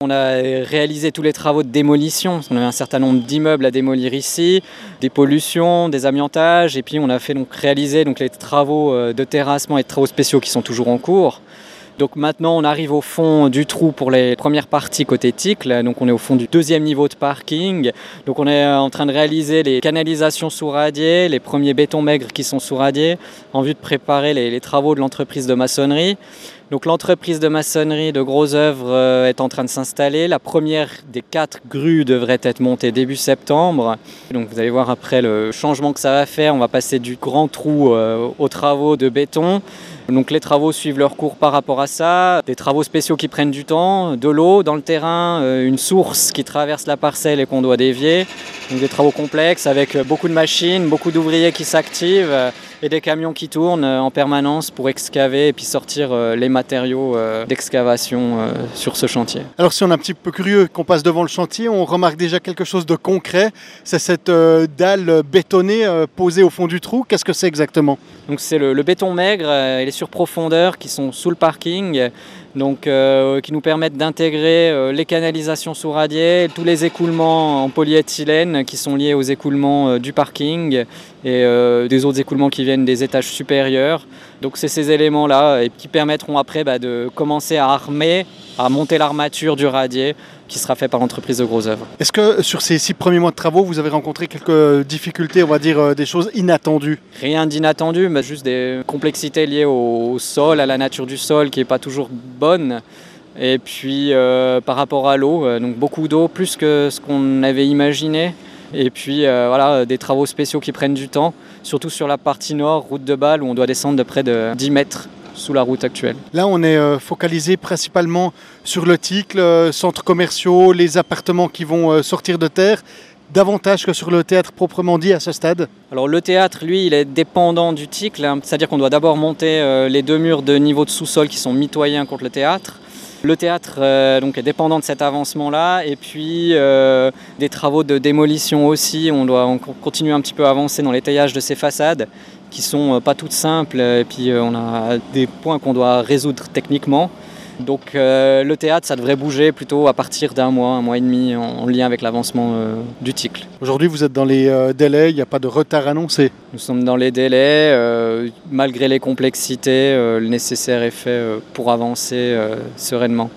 On a réalisé tous les travaux de démolition. On avait un certain nombre d'immeubles à démolir ici, des pollutions, des amiantages, et puis on a fait réaliser les travaux de terrassement et de travaux spéciaux qui sont toujours en cours. Donc maintenant on arrive au fond du trou pour les premières parties côté Ticle, donc on est au fond du deuxième niveau de parking. Donc on est en train de réaliser les canalisations sous radier, les premiers bétons maigres qui sont sous radier, en vue de préparer les travaux de l'entreprise de maçonnerie. Donc l'entreprise de maçonnerie de Gros Œuvres est en train de s'installer. La première des 4 grues devrait être montée début septembre. Donc vous allez voir après le changement que ça va faire. On va passer du grand trou aux travaux de béton. Donc les travaux suivent leur cours par rapport à ça. Des travaux spéciaux qui prennent du temps, de l'eau dans le terrain, une source qui traverse la parcelle et qu'on doit dévier. Donc des travaux complexes avec beaucoup de machines, beaucoup d'ouvriers qui s'activent et des camions qui tournent en permanence pour excaver et puis sortir les matériaux d'excavation sur ce chantier. Alors si on est un petit peu curieux, qu'on passe devant le chantier, on remarque déjà quelque chose de concret. C'est cette dalle bétonnée posée au fond du trou. Qu'est-ce que c'est exactement ? Donc c'est le béton maigre et les surprofondeurs qui sont sous le parking, donc qui nous permettent d'intégrer les canalisations sous radier, tous les écoulements en polyéthylène qui sont liés aux écoulements du parking et des autres écoulements qui viennent des étages supérieurs. Donc c'est ces éléments-là qui permettront après de commencer à monter l'armature du radier qui sera fait par l'entreprise de Gros Œuvres. Est-ce que sur ces 6 premiers mois de travaux, vous avez rencontré quelques difficultés, on va dire des choses inattendues ? Rien d'inattendu, mais juste des complexités liées au sol, à la nature du sol qui n'est pas toujours bonne. Et puis par rapport à l'eau, donc beaucoup d'eau, plus que ce qu'on avait imaginé. Et puis des travaux spéciaux qui prennent du temps, surtout sur la partie nord, route de Bâle, où on doit descendre de près de 10 mètres sous la route actuelle. Là, on est focalisé principalement sur le Ticle, centres commerciaux, les appartements qui vont sortir de terre, davantage que sur le théâtre proprement dit à ce stade. Alors le théâtre, lui, il est dépendant du Ticle, c'est-à-dire qu'on doit d'abord monter les 2 murs de niveau de sous-sol qui sont mitoyens contre le théâtre. Le théâtre donc est dépendant de cet avancement-là, et puis des travaux de démolition aussi. On doit continuer un petit peu à avancer dans l'étayage de ces façades qui sont pas toutes simples, et puis on a des points qu'on doit résoudre techniquement. Donc le théâtre, ça devrait bouger plutôt à partir d'un mois et demi, en lien avec l'avancement du Ticle. Aujourd'hui, vous êtes dans les délais, il n'y a pas de retard annoncé. Nous sommes dans les délais, malgré les complexités, le nécessaire est fait pour avancer sereinement.